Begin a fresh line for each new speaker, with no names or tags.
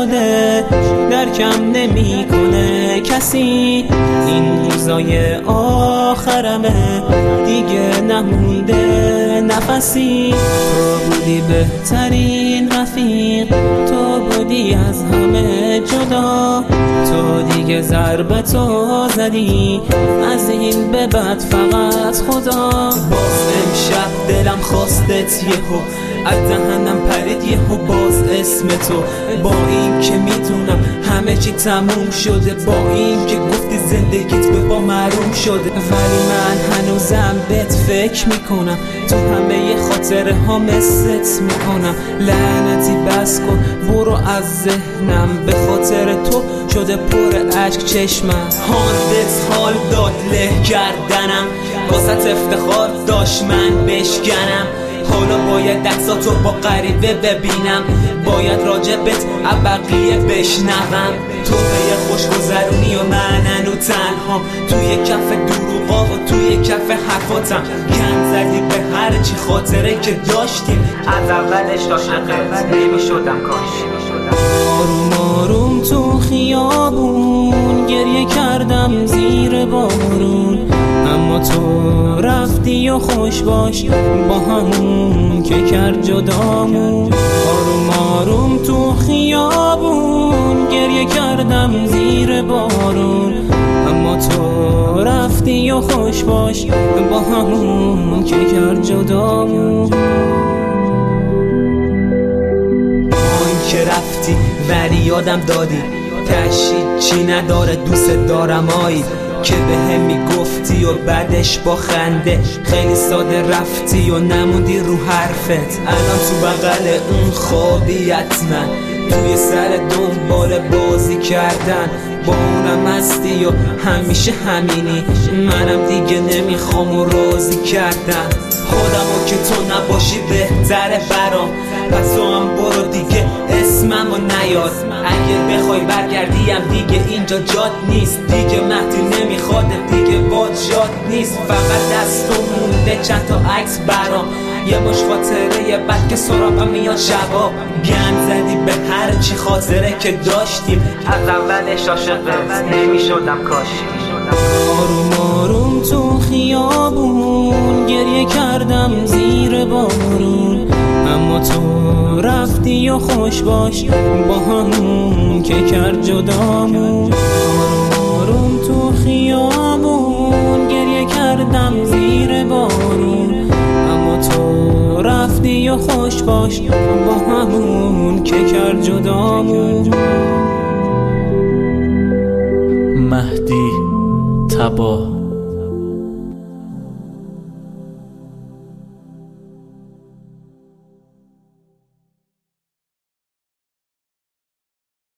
شده درکم نمیکنه کسی. این روزای آخرمه دیگه نمونده نفسی. تو بودی بهترین رفیق، تو بودی از همه جدا. تو دیگه ضربتو زدی، از این به بعد فقط خدا. باز امشب دلم خواستت یهو، از دهنم پرید یهو باز اسم تو. با این که میدونم همه چی تموم شده، با این که گفتی زندگیت به با محروم شده، ولی من هنوزم بهت فکر میکنم، تو همه خاطره ها مست میکنم. لعنتی بس کن برو از ذهنم، به خاطر تو شده پر عشق چشمم. حالت حال داد له کردنم، واسه افتخار داشت من بشکنم. حالا باید عکساتو با غریبه ببینم، باید راجبت بقیه بشنوم. تو به خوشگذرونی و من هنو تنهام، توی کف دروغا و توی کف حرفاتم. گند زدی به هر چی خاطره که داشتیم، از اولش عاشقت نمیشدم کاش. آروم آروم تو خیابون گریه کردم زیر بارون، اما تو رفتی و خوش باش با همون که کرد جدامون. آروم آروم تو خیابون گریه کردم زیر بارون، اما تو رفتی و خوش باش با همون که کرد جدامون. که رفتی ولی یادم دادی، تشید چی نداره دوست دارم آی که به هم میگفتی و بعدش با خنده خیلی ساده رفتی و نموندی رو حرفت. الان تو بغل اون خوابی حتما، توی سر دنبال بازی کردن با اونم هستی و همیشه همینی. منم دیگه نمیخوام و راضی کردن خودمو که تو نباشی بهتره برام. پس تو هم برو دیگه اسمم و نیاد، اگه بخوای برگردیم دیگه اینجا جات نیست. دیگه مهدی نمیخواد دیگه باد جات نیست، فقط دستو مونده چند تا عکس برام. یه مش خاطره بعد که سراغم میاد شبا. گند زدی به هر چی خاطره که داشتیم، از اولش عاشقت نمیشدم کاش. آروم آروم تو خیابون گریه کردم زیر بارون، اما تو رفتی و خوش باش با همون که کرد جدامون. آروم آروم تو خیابون گریه کردم زیر بارون، اما تو رفتی و خوش باش با همون که کرد جدامون.
مهدی تباه